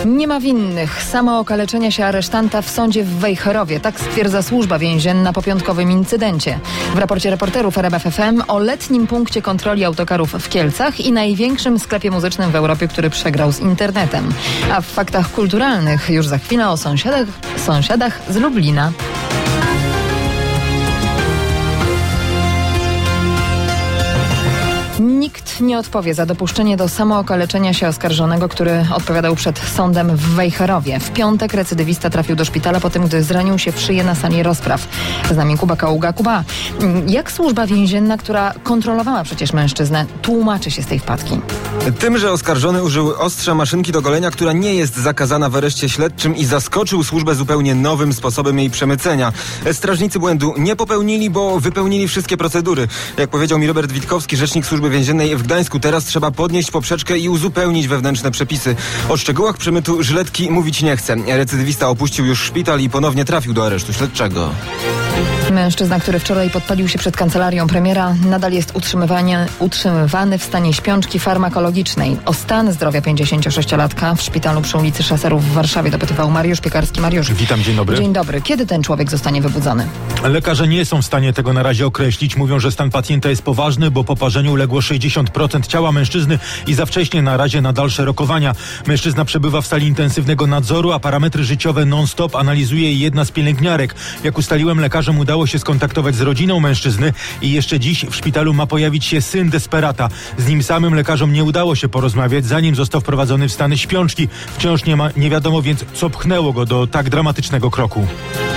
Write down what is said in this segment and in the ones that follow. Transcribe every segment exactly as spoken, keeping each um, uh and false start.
Nie ma winnych. Samookaleczenia się aresztanta w sądzie w Wejherowie. Tak stwierdza służba więzienna po piątkowym incydencie. W raporcie reporterów R M F F M o letnim punkcie kontroli autokarów w Kielcach i największym sklepie muzycznym w Europie, który przegrał z internetem. A w faktach kulturalnych już za chwilę o sąsiadach, sąsiadach z Lublina. Nikt nie odpowie za dopuszczenie do samookaleczenia się oskarżonego, który odpowiadał przed sądem w Wejherowie. W piątek recydywista trafił do szpitala po tym, gdy zranił się w szyję na sali rozpraw. Z nami Kuba Kaługa. Kuba, jak służba więzienna, która kontrolowała przecież mężczyznę, tłumaczy się z tej wpadki? Tym, że oskarżony użył ostrza maszynki do golenia, która nie jest zakazana w areszcie śledczym i zaskoczył służbę zupełnie nowym sposobem jej przemycenia. Strażnicy błędu nie popełnili, bo wypełnili wszystkie procedury. Jak powiedział mi Robert Witkowski, rzecznik służby więziennej w Gdańsku, teraz trzeba podnieść poprzeczkę i uzupełnić wewnętrzne przepisy. O szczegółach przemytu Żyletki mówić nie chce. Recydywista opuścił już szpital i ponownie trafił do aresztu śledczego. Mężczyzna, który wczoraj podpalił się przed kancelarią premiera, nadal jest utrzymywany, utrzymywany w stanie śpiączki farmakologicznej. O stan zdrowia pięćdziesięciosześciolatka w szpitalu przy ulicy Szaserów w Warszawie dopytywał Mariusz Piekarski. Mariusz. Witam, dzień dobry. Dzień dobry. Kiedy ten człowiek zostanie wybudzony? Lekarze nie są w stanie tego na razie określić. Mówią, że stan pacjenta jest poważny, bo po parzeniu uległo sześćdziesiąt procent ciała mężczyzny i za wcześnie na razie na dalsze rokowania. Mężczyzna przebywa w sali intensywnego nadzoru, a parametry życiowe non-stop analizuje jedna z pielęgniarek. Jak ustaliłem, lekarzom udało się skontaktować z rodziną mężczyzny i jeszcze dziś w szpitalu ma pojawić się syn desperata. Z nim samym lekarzom nie udało się porozmawiać, zanim został wprowadzony w stan śpiączki. Wciąż nie ma, nie wiadomo więc, co pchnęło go do tak dramatycznego kroku.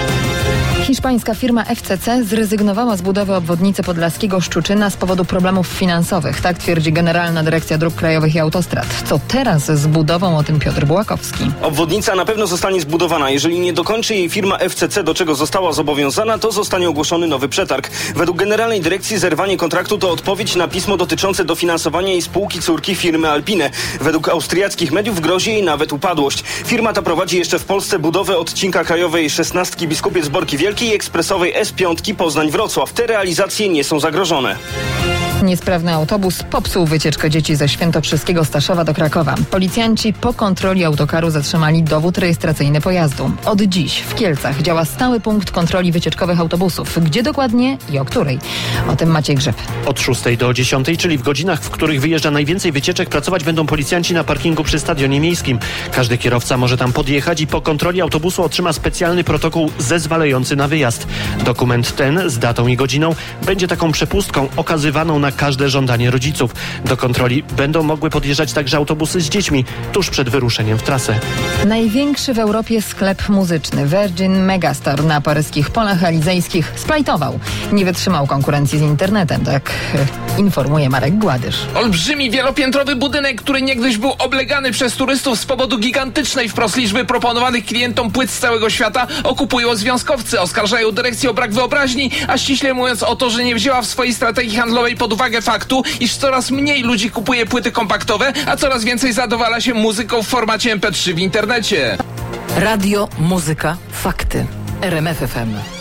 Hiszpańska firma F C C zrezygnowała z budowy obwodnicy podlaskiego Szczuczyna z powodu problemów finansowych. Tak twierdzi Generalna Dyrekcja Dróg Krajowych i Autostrad. Co teraz z budową? O tym Piotr Bułakowski. Obwodnica na pewno zostanie zbudowana. Jeżeli nie dokończy jej firma F C C, do czego została zobowiązana, to zostanie ogłoszony nowy przetarg. Według Generalnej Dyrekcji zerwanie kontraktu to odpowiedź na pismo dotyczące dofinansowania jej spółki córki firmy Alpine. Według austriackich mediów grozi jej nawet upadłość. Firma ta prowadzi jeszcze w Polsce budowę odcinka krajowej szesnastki Biskupiec-Borki Wielkiej i ekspresowej S pięć Poznań-Wrocław. Te realizacje nie są zagrożone. Niesprawny autobus popsuł wycieczkę dzieci ze Świętokrzyskiego Staszowa do Krakowa. Policjanci po kontroli autokaru zatrzymali dowód rejestracyjny pojazdu. Od dziś w Kielcach działa stały punkt kontroli wycieczkowych autobusów. Gdzie dokładnie i o której? O tym Maciej Grzyb. Od szóstej do dziesiątej, czyli w godzinach, w których wyjeżdża najwięcej wycieczek, pracować będą policjanci na parkingu przy Stadionie Miejskim. Każdy kierowca może tam podjechać i po kontroli autobusu otrzyma specjalny protokół zezwalający na wyjazd. Dokument ten z datą i godziną będzie taką przepustką okazywaną na każde żądanie rodziców. Do kontroli będą mogły podjeżdżać także autobusy z dziećmi tuż przed wyruszeniem w trasę. Największy w Europie sklep muzyczny Virgin Megastore na paryskich Polach Elizejskich splajtował. Nie wytrzymał konkurencji z internetem, tak informuje Marek Gładysz. Olbrzymi wielopiętrowy budynek, który niegdyś był oblegany przez turystów z powodu gigantycznej wprost liczby proponowanych klientom płyt z całego świata, okupują związkowcy. Oskarżają dyrekcję o brak wyobraźni, a ściśle mówiąc o to, że nie wzięła w swojej strategii handlowej pod uwagę faktu, iż coraz mniej ludzi kupuje płyty kompaktowe, a coraz więcej zadowala się muzyką w formacie M P trzy w internecie. Radio, muzyka, fakty. R M F F M.